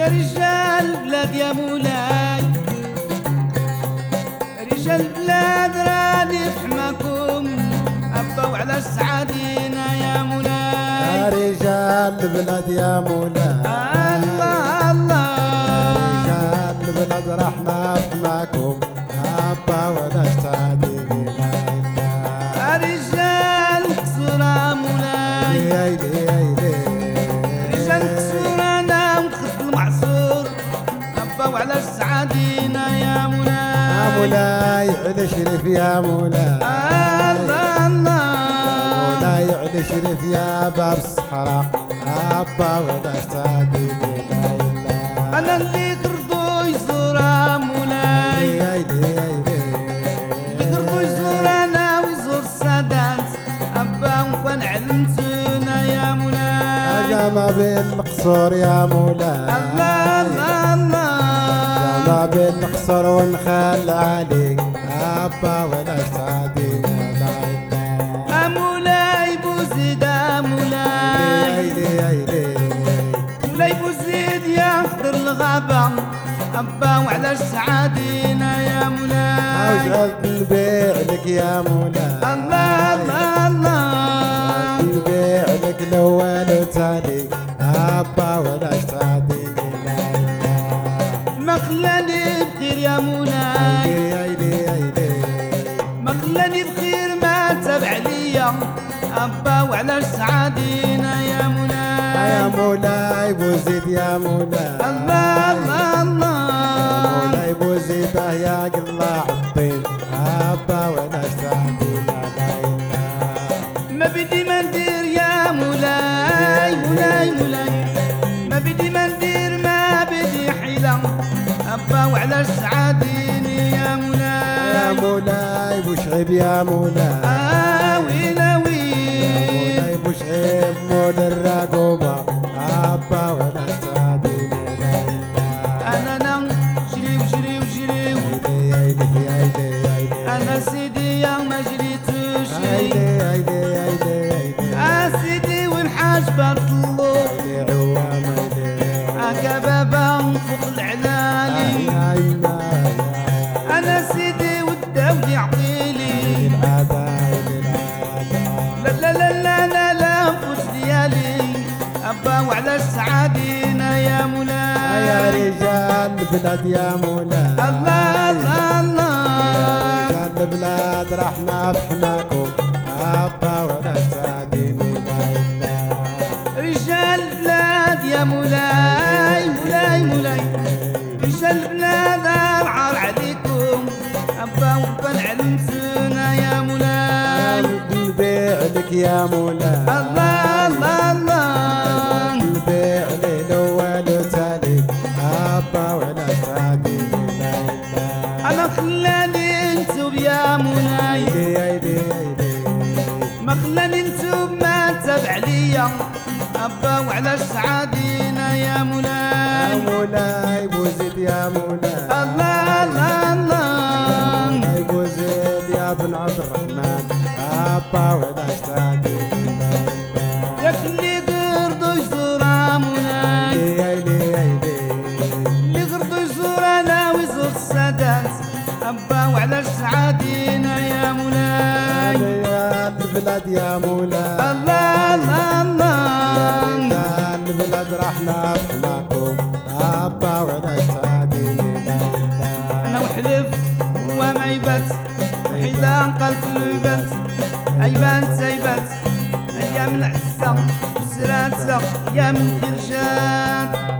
يا رجال البلاد يا مولاي، رجال البلاد راني فحماكم أباو على سعادينا يا مولاي. يا رجال البلاد يا مولاي، الله الله، رجال البلاد رحنا فماكم أباو على سعادينا. يا رجال القصورة مولاي، رجال القصورة أنا وخد المعصور أباو على سعادينا يا مولاي. يا مولاي على شريف يا مولاي، الله الله، مولاي على شريف يا باب الصحراء أبا ولا سعادينا. أنا اللي قرضو يزور مولاي، اللي قرضو يزور أنا ويزور السادات أبا وكان علمتونا يا مولاي. أنا ما بين القصور يا مولاي، الله الله الله، ما بين القصور ونخال عليك أبا ولا سعادينا. مولاي بوزيد مولاي، مولاي بوزيد يا خضر الغابة أبا وعلى سعادينا يا مولاي. وجعل نبيع لك يا مولاي، الله الله الله، نبيع لك الأول وتالي أبا ولا سعادينا. ما خلاني بخير يا مولاي، ما خلاني بخير ما تبع ليا أبا وعلى سعادينا يا مولاي. يا مولاي بوزيد يا مولاي، الله الله الله، مولاي بوزيد يا قلاع الطين أبا ولا سعادينا. ما بدي ما ندير يا مولاي، مولاي مولاي، ما بدي ما ندير ما بدي حيلة أبا وعلى سعاديني يا مولاي. يا مولاي بوشعيب يا مولاي، ويل ويل، مولاي بوشعيب مول الرقوبة أبا ولا سعادينا. أنا جري وجري وجري، أنا سيدي يا ما جريتوش سيدي والحاج بطلو كبابا فوق العلالي. أنا سيدي والداود يعطيلي، لا لا لا لا لا لا فوت ديالي أبا وعلى سعادينا يا مولاي. يا رجال البلاد يا مولاي، الله الله الله، رجال البلاد رحنا بحماكم أبا ولا سعادينا. رجال البلاد يا مولاي، مولاي مولاي، رجال البلاد العار عليكم أبا وكان علمتونا يا مولاي. نبيع لك يا مولاي، الله الله الله، نبيع لي الأول وتالي أبا ولا سعادينا. أنا خلاني انتوب يا مولاي، ما خلاني انتوب ما تبع ليا أبا وعلى سعادينا يا مولاي. يا مولاي بوزيد يا مولاي، الله الله الله، مولاي بوزيد يا بن عبد الرحمن أبا ولا سعادينا. ياك اللي قرضو يزور مولاي، اللي قرضو يزور أنا ويزور السادات أبا وعلى سعادينا يا مولاي. يا البلاد يا مولاي، الله الله الله، يا البلاد رحنا بحماكم أبا ولا سعادينا. أنا وحلف وما يبات حيدان قلب البات، أيبان سيبات أيام العزة وسراتها أيام الخرجات.